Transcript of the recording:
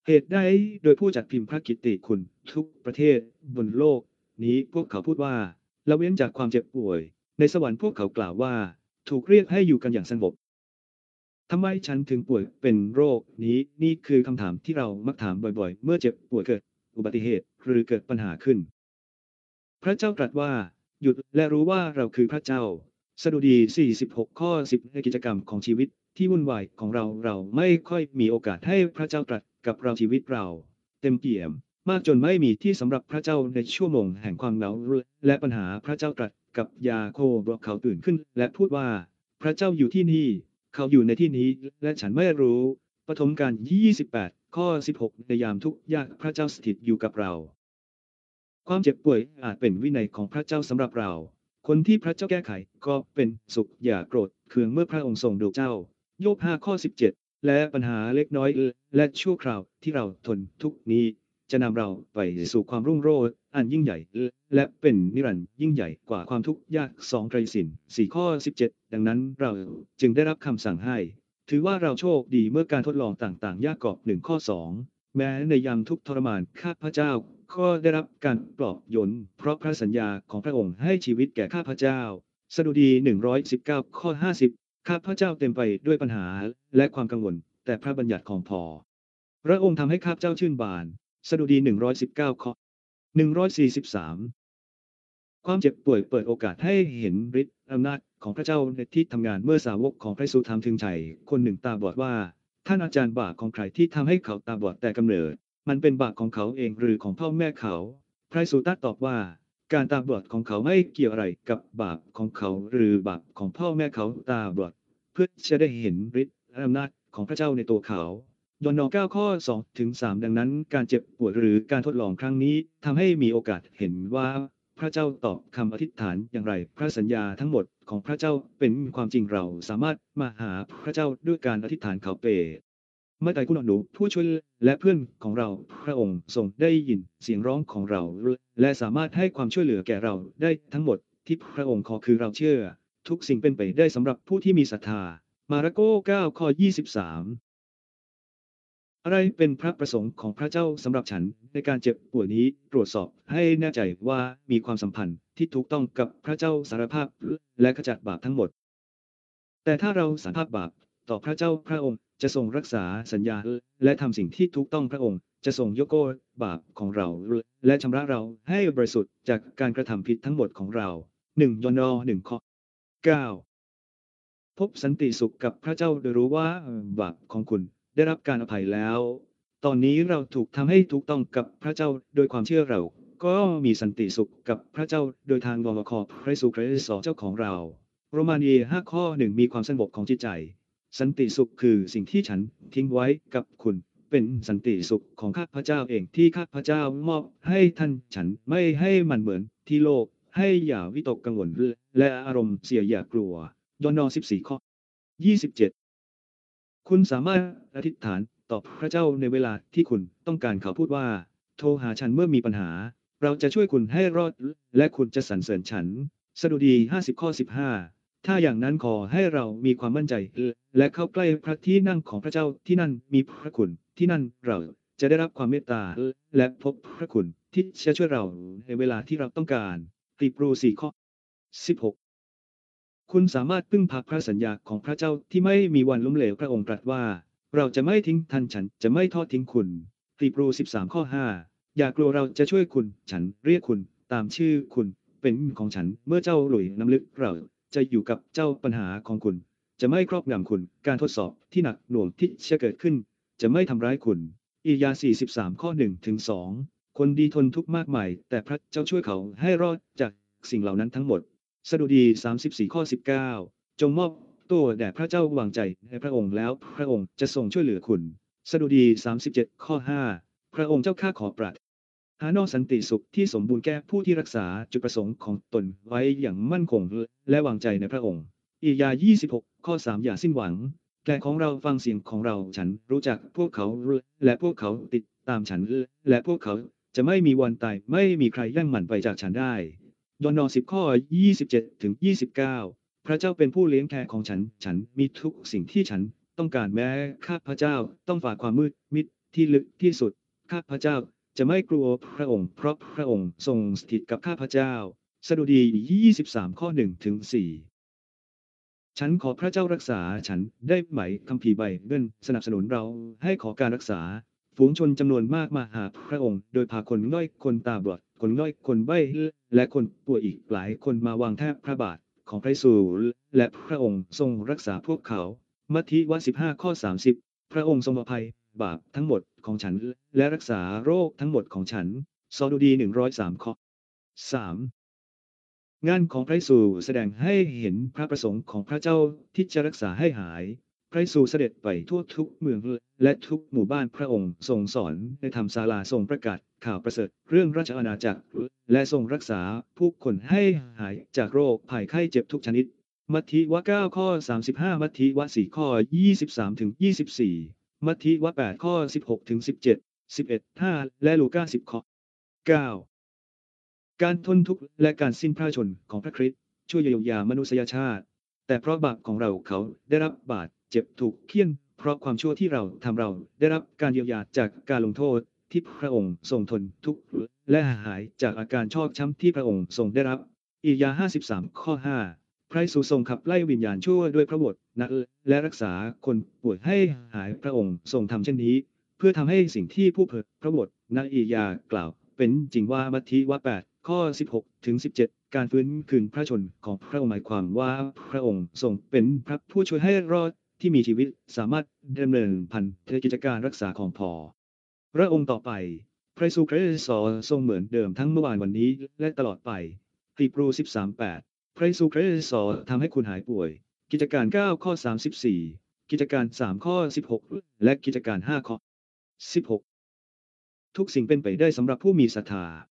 เหตุใดโดยผู้จัดพิมพ์พระกิตติคุณทุกประเทศบนโลกนี้พวกเขาพูดว่าละเว้นจากความเจ็บป่วยในสวรรค์พวกเขากล่าวว่าถูกเรียกให้อยู่กันอย่างสงบทำไมฉันถึงป่วยเป็นโรคนี้นี่คือคำถามที่เรามักถามบ่อยๆเมื่อเจ็บป่วยเกิดอุบัติเหตุหรือเกิดปัญหาขึ้นพระเจ้าตรัสว่าหยุดและรู้ว่าเราคือพระเจ้าสดุดี46 ข้อ 10ในกิจกรรมของชีวิตที่วุ่นวายของเราไม่ค่อยมีโอกาสให้พระเจ้าตรัสกับเราชีวิตเราเต็มเปี่ยมมากจนไม่มีที่สำหรับพระเจ้าในชั่วโมงแห่งความเหงาและปัญหาพระเจ้าตรัสกับยาโคบเขาตื่นขึ้นและพูดว่าพระเจ้าอยู่ที่นี่เขาอยู่ในที่นี้และฉันไม่รู้ปฐมกาล28 ข้อ 16ในยามทุกข์ยากพระเจ้าสถิตอยู่กับเราความเจ็บป่วยอาจเป็นวินัยของพระเจ้าสำหรับเราคนที่พระเจ้าแก้ไขก็เป็นสุขอย่าโกรธเคืองเมื่อพระองค์ทรงดูเจ้าโยบ5 ข้อ 17และปัญหาเล็กน้อยและชั่วคราวที่เราทนทุกนี้จะนำเราไปสู่ความรุ่งโรจน์อันยิ่งใหญ่และเป็นนิรันดร์ยิ่งใหญ่กว่าความทุกข์ยาก2 ไตรสิน4 ข้อ 17ดังนั้นเราจึงได้รับคำสั่งให้ถือว่าเราโชคดีเมื่อการทดลองต่างๆยากกอบ1 ข้อ 2แม้ในยามทุกข์ทรมานข้าพเจ้าก็ได้รับการปลอบโยนเพราะพระสัญญาของพระองค์ให้ชีวิตแก่ข้าพเจ้าสดุดี119 ข้อ 50ข้าพเจ้าเต็มไปด้วยปัญหาและความกังวลแต่พระบัญญัติของพระองค์ทำให้ข้าพเจ้าชื่นบานสดุดี119 ข้อ 143ความเจ็บป่วยเปิดโอกาสให้เห็นฤทธิ์อำนาจของพระเจ้าในที่ทำงานเมื่อสาวกของพระเยซูถามถึงชายคนหนึ่งตาบอดว่าท่านอาจารย์บาปของใครที่ทำให้เขาตาบอดแต่กำเนิดมันเป็นบาปของเขาเองหรือของพ่อแม่เขาพระเยซูตรัสตอบว่าการตาบอดของเขาไม่เกี่ยวอะไรกับบาปของเขาหรือบาปของพ่อแม่เขาตาบอดเพื่อจะได้เห็นฤทธิ์อำนาจของพระเจ้าในตัวเขายอห์น9 ข้อ 2-3ดังนั้นการเจ็บป่วยหรือการทดลองครั้งนี้ทำให้มีโอกาสเห็นว่าพระเจ้าตอบคำอธิษฐานอย่างไรพระสัญญาทั้งหมดของพระเจ้าเป็นความจริงเราสามารถมาหาพระเจ้าด้วยการอธิษฐานเขาเปเมื่อใดคุณหนูผู้ช่วยและเพื่อนของเราพระองค์ทรงได้ยินเสียงร้องของเราและสามารถให้ความช่วยเหลือแก่เราได้ทั้งหมดที่พระองค์ขอคือเราเชื่อทุกสิ่งเป็นไปได้สำหรับผู้ที่มีศรัทธามาระโก9 ข้อ 23อะไรเป็นพระประสงค์ของพระเจ้าสำหรับฉันในการเจ็บป่วยนี้ตรวจสอบให้แน่ใจว่ามีความสัมพันธ์ที่ถูกต้องกับพระเจ้าสารภาพและขจัดบาปทั้งหมดแต่ถ้าเราสารภาพบาปต่อพระเจ้าพระองค์จะทรงรักษาสัญญาและทำสิ่งที่ถูกต้องพระองค์จะทรงยกโทษบาปของเราและชำระเราให้บริสุทธิ์จากการกระทำผิดทั้งหมดของเรา1 ยอห์น1 ข้อ 9พบสันติสุขกับพระเจ้าโดยรู้ว่าบาปของคุณได้รับการอภัยแล้วตอนนี้เราถูกทำให้ถูกต้องกับพระเจ้าโดยความเชื่อเราก็มีสันติสุขกับพระเจ้าโดยทางวรคพระเยซูคริสต์เจ้าของเราโรมานี5 ข้อ 1มีความสงบของจิตใจสันติสุขคือสิ่งที่ฉันทิ้งไว้กับคุณเป็นสันติสุขของข้าพเจ้าเองที่ข้าพเจ้ามอบให้ท่านฉันไม่ให้มันเหมือนที่โลกให้อย่าวิตกกังวลและอารมณ์เสียอย่ากลัวยอห์น14 ข้อ 27คุณสามารถอธิษฐานต่อพระเจ้าในเวลาที่คุณต้องการเขาพูดว่าโทรหาฉันเมื่อมีปัญหาเราจะช่วยคุณให้รอดและคุณจะสรรเสริญฉันสดุดี50 ข้อ 15ถ้าอย่างนั้นขอให้เรามีความมั่นใจและเข้าใกล้พระที่นั่งของพระเจ้าที่นั่นมีพระคุณที่นั่นเราจะได้รับความเมตตาและพบพระคุณที่จะช่วยเราในเวลาที่เราต้องการฟีบรู4 ข้อ 16คุณสามารถพึ่งพาพระสัญญาของพระเจ้าที่ไม่มีวันล้มเหลวพระองค์ตรัสว่าเราจะไม่ทิ้งท่านฉันจะไม่ทอดทิ้งคุณฟีบรู13 ข้อ 5อย่ากลัวเราจะช่วยคุณฉันเรียกคุณตามชื่อคุณเป็นของฉันเมื่อเจ้าหลุยน้ำลึกเราจะอยู่กับเจ้าปัญหาของคุณจะไม่ครอบงำคุณการทดสอบที่หนักหน่วงที่จะเกิดขึ้นจะไม่ทำร้ายคุณอิยาห์43 ข้อ 1-2คนดีทนทุกข์มากมายแต่พระเจ้าช่วยเขาให้รอดจากสิ่งเหล่านั้นทั้งหมดสดุดี34 ข้อ 19จงมอบตัวแด่พระเจ้าวางใจในพระองค์แล้วพระองค์จะทรงช่วยเหลือคุณสดุดี37 ข้อ 5พระองค์เจ้าข้าขอปรารถนาสันติสุขที่สมบูรณ์แก่ผู้ที่รักษาจุดประสงค์ของตนไว้อย่างมั่นคงและวางใจในพระองค์อิยาห์26 ข้อ 3อย่าสิ้นหวังแก่ของเราฟังเสียงของเราฉันรู้จักพวกเขาและพวกเขาติดตามฉันและพวกเขาจะไม่มีวันตายไม่มีใครแย่งมันไปจากฉันได้ยอห์น10 ข้อ 27-29พระเจ้าเป็นผู้เลี้ยงแกะของฉันมีทุกสิ่งที่ฉันต้องการแม้ข้าพเจ้าต้องฝ่าความมืดมิดที่ลึกที่สุดข้าพเจ้าจะไม่กลัวพระองค์เพราะพระองค์ทรงสถิตกับข้าพเจ้าสดุดี23ข้อ1ถึง4ฉันขอพระเจ้ารักษาฉันได้ไหมคัมภีร์ไบเบิลสนับสนุนเราให้ขอการรักษาฝูงชนจำนวนมากมาหาพระองค์โดยพาคนง่อยคนตาบอดคนง่อยคนใบ้และคนป่วยอีกหลายคนมาวางแทบพระบาทของพระเยซูและพระองค์ทรงรักษาพวกเขามัทธิว15ข้อ30พระองค์ทรงอภัยบาปทั้งหมดของฉันและรักษาโรคทั้งหมดของฉันสดุดี103ข้อ3งานของพระเยซูแสดงให้เห็นพระประสงค์ของพระเจ้าที่จะรักษาให้หายพระเยซูเสด็จไปทั่วทุกเมืองและทุกหมู่บ้านพระองค์ทรงสอนในธรรมศาลาทรงประกาศข่าวประเสริฐเรื่องราชอาณาจักรและทรงรักษาผู้คนให้หายจากโรคภัยไข้เจ็บทุกชนิดมัทธิว9ข้อ35มัทธิว4ข้อ23ถึง24มัทธิว8ข้อ16ถึง17 11 5และลูกา10ข้อ9การทนทุกข์และการสิ้นพระชนของพระคริสต์ช่วยเยียวยามนุษยชาติแต่เพราะบาปของเราเขาได้รับบาดเจ็บถูกเฆี่ยนเพราะความชั่วที่เราทำเราได้รับการเยียวยาจากการลงโทษที่พระองค์ทรงทนทุกข์และหายจากอาการชอกช้ำที่พระองค์ทรงได้รับอิยาห์53ข้อ5พระเยซูทรงขับไล่วิญญาณชั่วด้วยพระวจนะและรักษาคนป่วยให้หายพระองค์ทรงทำเช่นนี้เพื่อทำให้สิ่งที่ผู้เผยพระวจนะอิยาห์กล่าวเป็นจริงว่ามัทธิว8ข้อ16ถึง17การฟื้นคืนพระชนของพระองค์หมายความว่าพระองค์ทรงเป็นพระผู้ช่วยให้รอดที่มีชีวิตสามารถดำเนินพันธกิจการรักษาของพระองค์ต่อไปพระเยซูคริสต์ทรงเหมือนเดิมทั้งเมื่อวานวันนี้และตลอดไปฮีบรู13:8พระเยซูคริสต์ทำให้คุณหายป่วยกิจการ9ข้อ34กิจการ3ข้อ16และกิจการ5ข้อ16ทุกสิ่งเป็นไปได้สำหรับผู้มีศรัทธา